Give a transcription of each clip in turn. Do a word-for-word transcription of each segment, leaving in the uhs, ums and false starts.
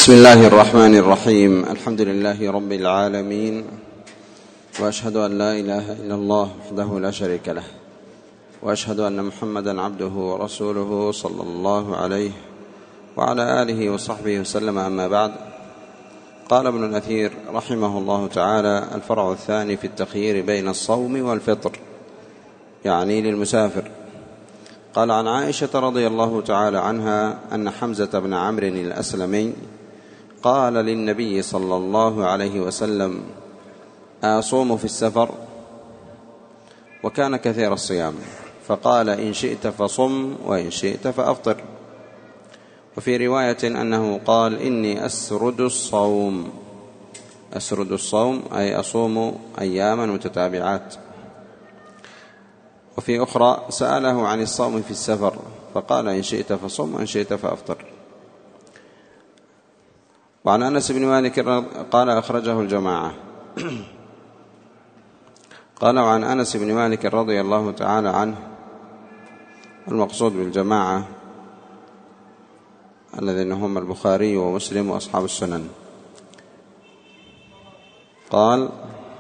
بسم الله الرحمن الرحيم. الحمد لله رب العالمين، وأشهد أن لا إله إلا الله وحده لا شريك له، وأشهد أن محمدا عبده ورسوله صلى الله عليه وعلى آله وصحبه وسلم. أما بعد، قال ابن الأثير رحمه الله تعالى: الفرع الثاني في التخيير بين الصوم والفطر، يعني للمسافر. قال: عن عائشة رضي الله تعالى عنها أن حمزة بن عمرو الأسلمي قال للنبي صلى الله عليه وسلم: أصوم في السفر؟ وكان كثير الصيام، فقال: إن شئت فصم وإن شئت فأفطر. وفي رواية أنه قال: إني أسرد الصوم. أسرد الصوم أي أصوم أياما متتابعات. وفي أخرى سأله عن الصوم في السفر، فقال: إن شئت فصم وإن شئت فأفطر. وعن أنس بن مالك قال: أخرجه الجماعة. قال: وعن أنس بن مالك رضي الله تعالى عنه، المقصود بالجماعة الذين هم البخاري ومسلم وأصحاب السنن، قال: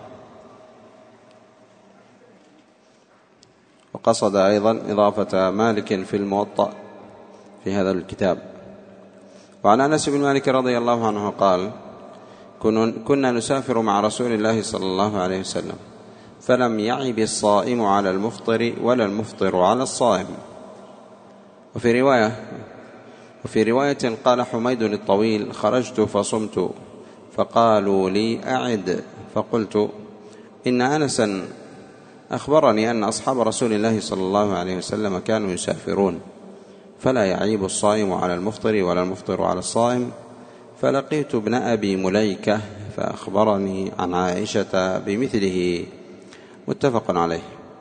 وقصد أيضا إضافة مالك في الموطأ في هذا الكتاب. وعن أنس بن مالك رضي الله عنه قال: كنا نسافر مع رسول الله صلى الله عليه وسلم، فلم يعب الصائم على المفطر ولا المفطر على الصائم. وفي رواية وفي رواية قال حميد الطويل: خرجت فصمت، فقالوا لي: أعد. فقلت: إن أنسا أخبرني أن أصحاب رسول الله صلى الله عليه وسلم كانوا يسافرون، فلا يعيب الصائم على المفطر ولا المفطر على الصائم. فلقيت ابن أبي مليكة فأخبرني عن عائشة بمثله. متفق عليه.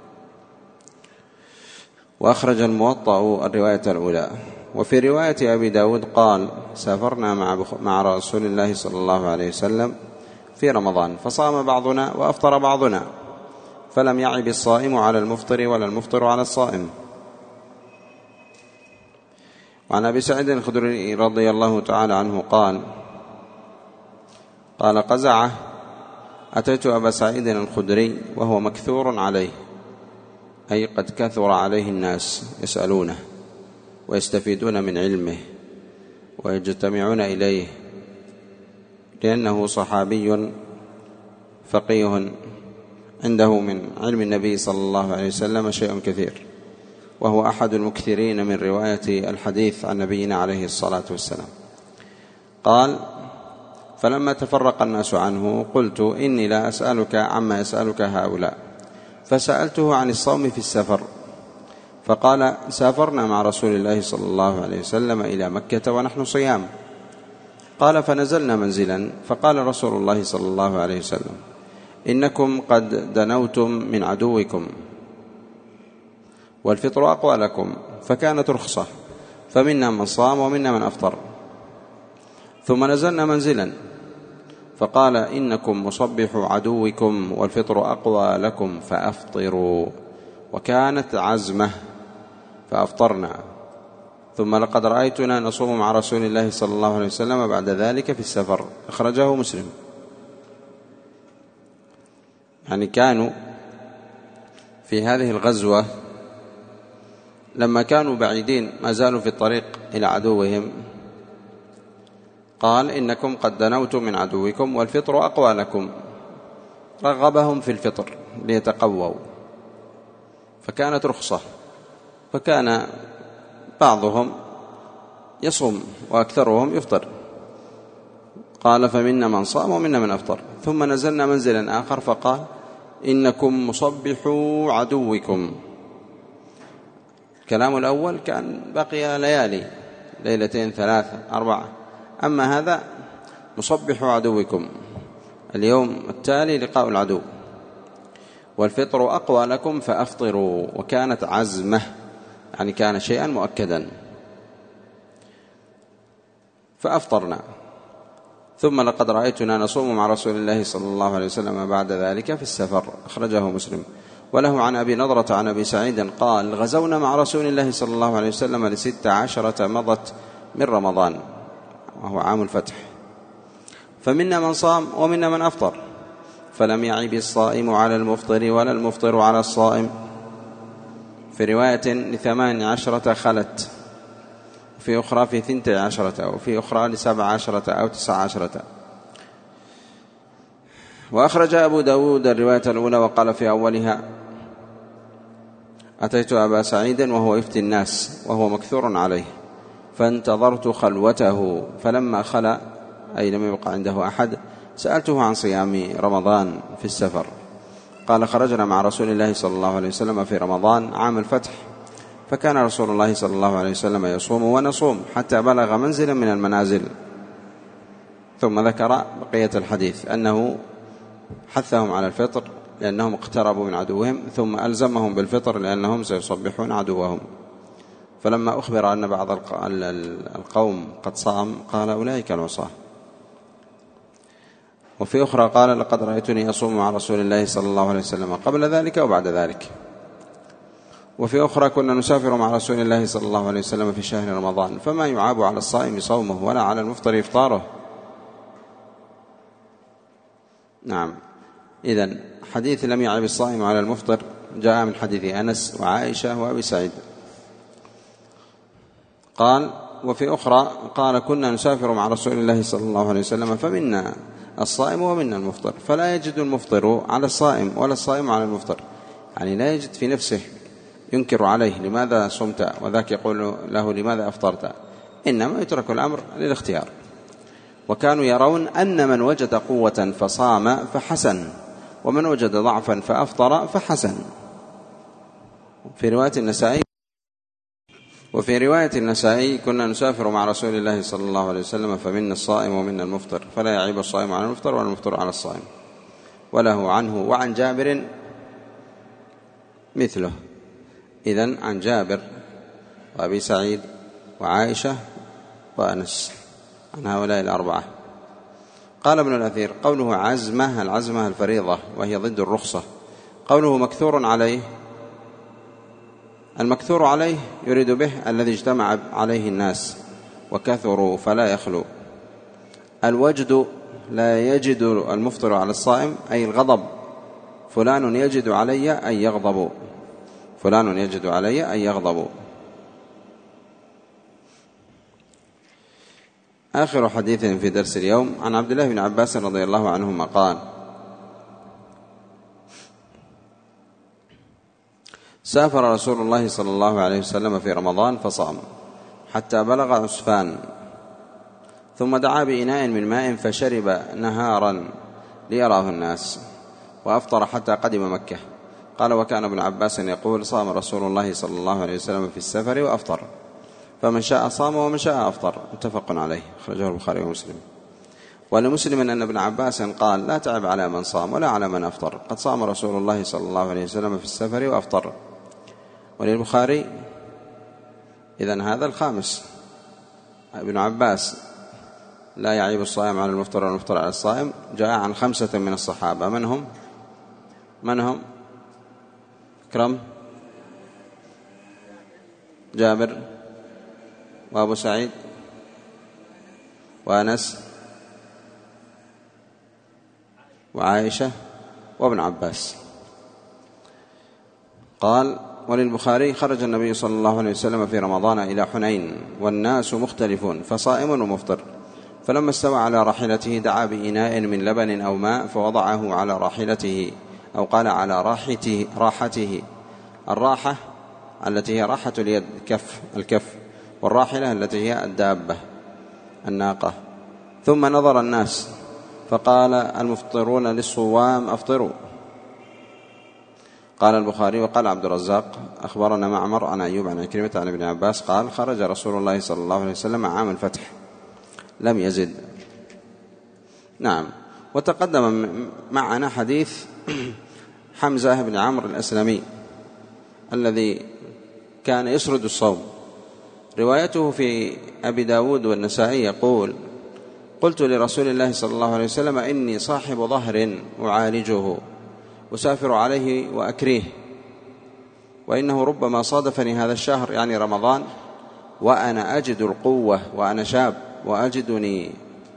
وأخرج الموطأ الرواية الأولى. وفي رواية أبي داود قال: سافرنا مع, مع رسول الله صلى الله عليه وسلم في رمضان، فصام بعضنا وأفطر بعضنا، فلم يعب الصائم على المفطر ولا المفطر على الصائم. وعن أبي سعيد الخدري رضي الله تعالى عنه قال: قال قزعة: أتيت أبا سعيد الخدري وهو مكثور عليه، أي قد كثر عليه الناس يسألونه ويستفيدون من علمه ويجتمعون إليه، لأنه صحابي فقيه عنده من علم النبي صلى الله عليه وسلم شيء كثير، وهو أحد المكثرين من رواية الحديث عن نبينا عليه الصلاة والسلام. قال: فلما تفرق الناس عنه قلت: إني لا أسألك عما يسألك هؤلاء، فسألته عن الصوم في السفر، فقال: سافرنا مع رسول الله صلى الله عليه وسلم إلى مكة ونحن صيام. قال: فنزلنا منزلا، فقال رسول الله صلى الله عليه وسلم: إنكم قد دنوتم من عدوكم، والفطر أقوى لكم. فكانت رخصة، فمنا من صام ومنا من أفطر. ثم نزلنا منزلا، فقال: إنكم مصبحوا عدوكم، والفطر أقوى لكم، فأفطروا. وكانت عزمة، فأفطرنا. ثم لقد رأيتنا نصوم مع رسول الله صلى الله عليه وسلم بعد ذلك في السفر. أخرجه مسلم. يعني كانوا في هذه الغزوة لما كانوا بعيدين ما زالوا في الطريق إلى عدوهم، قال: إنكم قد دنوتم من عدوكم، والفطر أقوى لكم. رغبهم في الفطر ليتقووا، فكانت رخصة، فكان بعضهم يصوم وأكثرهم يفطر. قال: فمنا من صام ومنا من أفطر. ثم نزلنا منزلا آخر، فقال: إنكم مصبحوا عدوكم. الكلام الأول كان بقي ليالي، ليلتين ثلاثة أربعة، أما هذا مصبحوا عدوكم، اليوم التالي لقاء العدو. والفطر أقوى لكم، فأفطروا. وكانت عزمة، يعني كان شيئا مؤكدا، فأفطرنا. ثم لقد رأيتنا نصوم مع رسول الله صلى الله عليه وسلم بعد ذلك في السفر. أخرجه مسلم. وله عن أبي نضرة عن أبي سعيد قال: غزونا مع رسول الله صلى الله عليه وسلم لست عشرة مضت من رمضان، وهو عام الفتح، فمنا من صام ومنا من أفطر، فلم يعب الصائم على المفطر ولا المفطر على الصائم. في رواية لثمان عشرة خلت، في أخرى في ثنتي عشرة، وفي أخرى لسبع عشرة أو تسع عشرة. وأخرج أبو داود الرواية الأولى وقال في أولها: أتيت أبا سعيد وهو يفتي الناس وهو مكثور عليه، فانتظرت خلوته، فلما خلا أي لم يبقى عنده أحد سألته عن صيام رمضان في السفر. قال: خرجنا مع رسول الله صلى الله عليه وسلم في رمضان عام الفتح، فكان رسول الله صلى الله عليه وسلم يصوم ونصوم حتى بلغ منزلا من المنازل. ثم ذكر بقية الحديث أنه حثهم على الفطر لأنهم اقتربوا من عدوهم، ثم ألزمهم بالفطر لأنهم سيصبحون عدوهم. فلما أخبر أن بعض القوم قد صام قال: أولئك العصاة. وفي أخرى قال: لقد رأيتني أصوم مع رسول الله صلى الله عليه وسلم قبل ذلك وبعد ذلك. وفي أخرى: كنا نسافر مع رسول الله صلى الله عليه وسلم في شهر رمضان، فما يعاب على الصائم صومه ولا على المفطر إفطاره. نعم، إذن حديث لم يعب الصائم على المفطر جاء من حديث أنس وعائشة وأبي سعيد. قال: وفي أخرى قال: كنا نسافر مع رسول الله صلى الله عليه وسلم فمنا الصائم ومنا المفطر، فلا يجد المفطر على الصائم ولا الصائم على المفطر، يعني لا يجد في نفسه ينكر عليه لماذا صمت، وذاك يقول له لماذا أفطرت، إنما يترك الأمر للاختيار. وكانوا يرون أن من وجد قوة فصام فحسن، ومن وجد ضعفا فأفطر فحسن. في رواية النسائي وفي رواية النسائي: كنا نسافر مع رسول الله صلى الله عليه وسلم فمنا الصائم ومنا المفطر، فلا يعيب الصائم على المفطر ولا المفطر على الصائم. وله عنه وعن جابر مثله. إذن عن جابر وأبي سعيد وعائشة وأنس، عن هؤلاء الأربعة. قال ابن الأثير: قوله عزمة، العزمة الفريضة وهي ضد الرخصة. قوله مكثور عليه، المكثور عليه يريد به الذي اجتمع عليه الناس وكثروا فلا يخلو. الوجد لا يجد المفطر على الصائم أي الغضب، فلان يجد علي أي يغضب، فلان يجد علي أي يغضب. آخر حديث في درس اليوم عن عبد الله بن عباس رضي الله عنهما قال: سافر رسول الله صلى الله عليه وسلم في رمضان فصام حتى بلغ عسفان، ثم دعا بإناء من ماء فشرب نهارا ليراه الناس، وأفطر حتى قدم مكة. قال: وكان ابن عباس يقول: صام رسول الله صلى الله عليه وسلم في السفر وأفطر، فمن شاء صام ومن شاء أفطر. متفق عليه، أخرجه البخاري ومسلم. ولمسلم أن ابن عباس قال: لا تعب على من صام ولا على من أفطر، قد صام رسول الله صلى الله عليه وسلم في السفر وأفطر. وللبخاري: إذن هذا الخامس، ابن عباس لا يعيب الصائم على المفطر والمفطر على الصائم، جاء عن خمسة من الصحابة. من هم؟ من هم؟ اكرم؟ جابر وأبو سعيد وأنس وعائشة وابن عباس. قال: وللبخاري: خرج النبي صلى الله عليه وسلم في رمضان إلى حنين والناس مختلفون فصائم ومفطر، فلما استوى على راحلته دعا بإناء من لبن أو ماء فوضعه على راحلته، أو قال على راحته, راحته الراحة التي هي راحة اليد كف الكف، والراحلة التي هي الدابة الناقة. ثم نظر الناس فقال: المفطرون للصوام أفطروا. قال البخاري: وقال عبد الرزاق: أخبرنا معمر عن أيوب عن عكرمة عن ابن عباس قال: خرج رسول الله صلى الله عليه وسلم عام الفتح، لم يزد. نعم. وتقدم معنا حديث حمزة بن عمرو الأسلمي الذي كان يسرد الصوم، روايته في أبي داود والنسائي يقول: قلت لرسول الله صلى الله عليه وسلم: إني صاحب ظهر أعالجه أسافر عليه وأكريه، وإنه ربما صادفني هذا الشهر يعني رمضان وأنا أجد القوة وأنا شاب وأجدني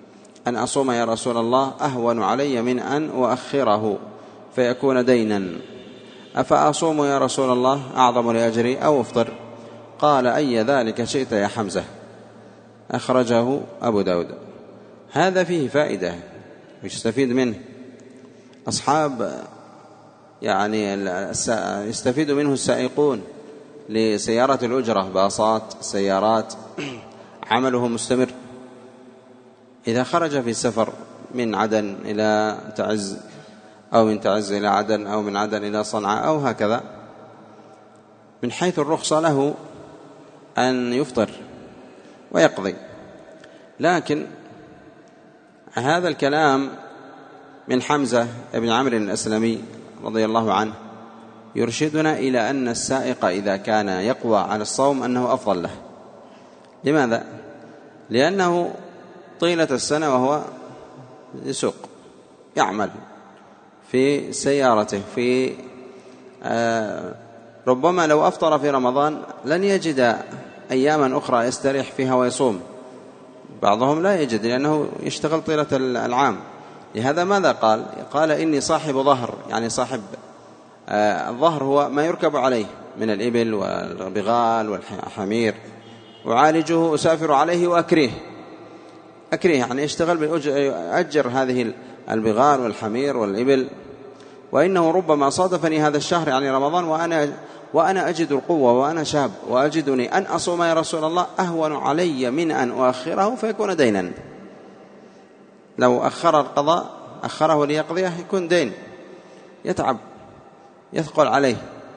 أن أصوم يا رسول الله أهون علي من أن أؤخره فيكون دينا، أفأصوم يا رسول الله أعظم لأجري أو أفطر؟ قال أي ذلك شئت يا حمزة. أخرجه أبو داود. هذا فيه فائدة يستفيد منه أصحاب يعني يستفيد منه السائقون لسيارة الأجرة، باصات، سيارات، عمله مستمر. إذا خرج في سفر من عدن إلى تعز أو من تعز إلى عدن أو من عدن إلى صنعاء أو هكذا، من حيث الرخصة له أن يفطر ويقضي، لكن هذا الكلام من حمزة بن عمرو الأسلمي رضي الله عنه يرشدنا إلى أن السائق إذا كان يقوى على الصوم أنه أفضل له. لماذا؟ لأنه طيلة السنة وهو يسوق يعمل في سيارته، في آه ربما لو أفطر في رمضان لن يجد أياما أخرى يستريح فيها ويصوم، بعضهم لا يجد لأنه يشتغل طيلة العام. لهذا ماذا قال؟ قال إني صاحب ظهر، يعني صاحب آه الظهر هو ما يركب عليه من الإبل والبغال والحمير، أعالجه أسافر عليه وأكريه أكريه يعني يشتغل بأجر هذه البغال والحمير والإبل، وإنه ربما صادفني هذا الشهر يعني رمضان وأنا وأنا أجد القوة وأنا شاب وأجدني أن أصوم يا رسول الله أهون علي من أن أؤخره فيكون دينا. لو أخر القضاء أخره ليقضيه يكون دين، يتعب يثقل عليه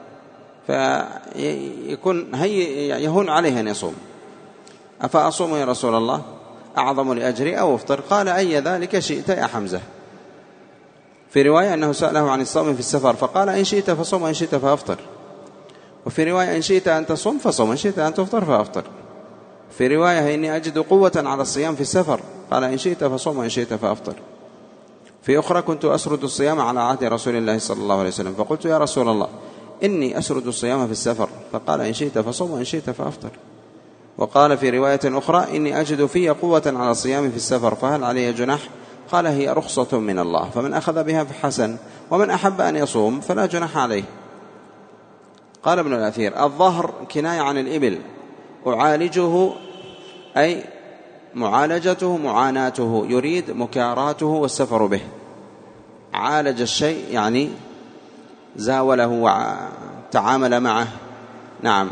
فيكون هي يهون عليه أن يصوم. أفأصوم يا رسول الله أعظم لأجري أو أفطر؟ قال أي ذلك شئت يا حمزة. في رواية أنه سأله عن الصوم في السفر فقال إن شئت فصوم وإن شئت فأفطر. وفي رواية إن شئت أن تصوم فصوم وإن شئت أن تفطر فأفطر. في رواية إني أجد قوة على الصيام في السفر قال إن شئت فصوم وإن شئت فأفطر. في أخرى كنت أسرد الصيام على عهد رسول الله صلى الله عليه وسلم فقلت يا رسول الله إني أسرد الصيام في السفر فقال إن شئت فصوم وإن شئت فأفطر. وقال في رواية أخرى إني أجد في قوة على الصيام في السفر فهل علي جناح؟ قال هي رخصة من الله فمن أخذ بها فحسن ومن أحب أن يصوم فلا جناح عليه. قال ابن الأثير الظهر كناية عن الإبل، أعالجه أي معالجته معاناته، يريد مكاراته والسفر به. عالج الشيء يعني زاوله وتعامل معه. نعم،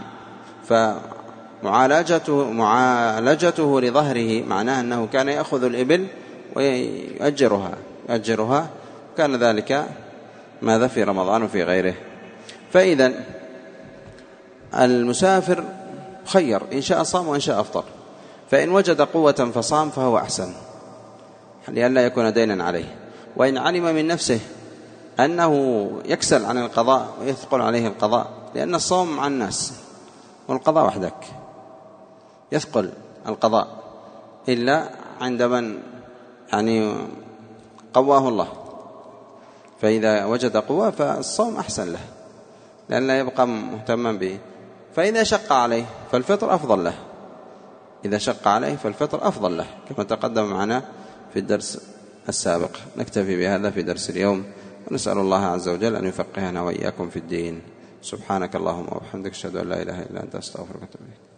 فمعالجته معالجته لظهره معناه أنه كان يأخذ الإبل ويؤجرها يؤجرها كان ذلك ماذا في رمضان وفي غيره. فإذا المسافر خير إن شاء صام وإن شاء أفطر، فإن وجد قوة فصام فهو أحسن لئلا يكون دينا عليه. وإن علم من نفسه أنه يكسل عن القضاء ويثقل عليه القضاء، لأن الصوم مع الناس والقضاء وحدك، يثقل القضاء إلا عند من يعني قواه الله، فإذا وجد قوة فالصوم أحسن له لأن لا يبقى مهتما به. فإذا شق عليه فالفطر أفضل له، إذا شق عليه فالفطر أفضل له كما تقدم معنا في الدرس السابق. نكتفي بهذا في درس اليوم، ونسأل الله عز وجل أن يفقهنا وإياكم في الدين. سبحانك اللهم وبحمدك أشهد أن لا إله إلا أنت أستغفرك وأتوب إليك.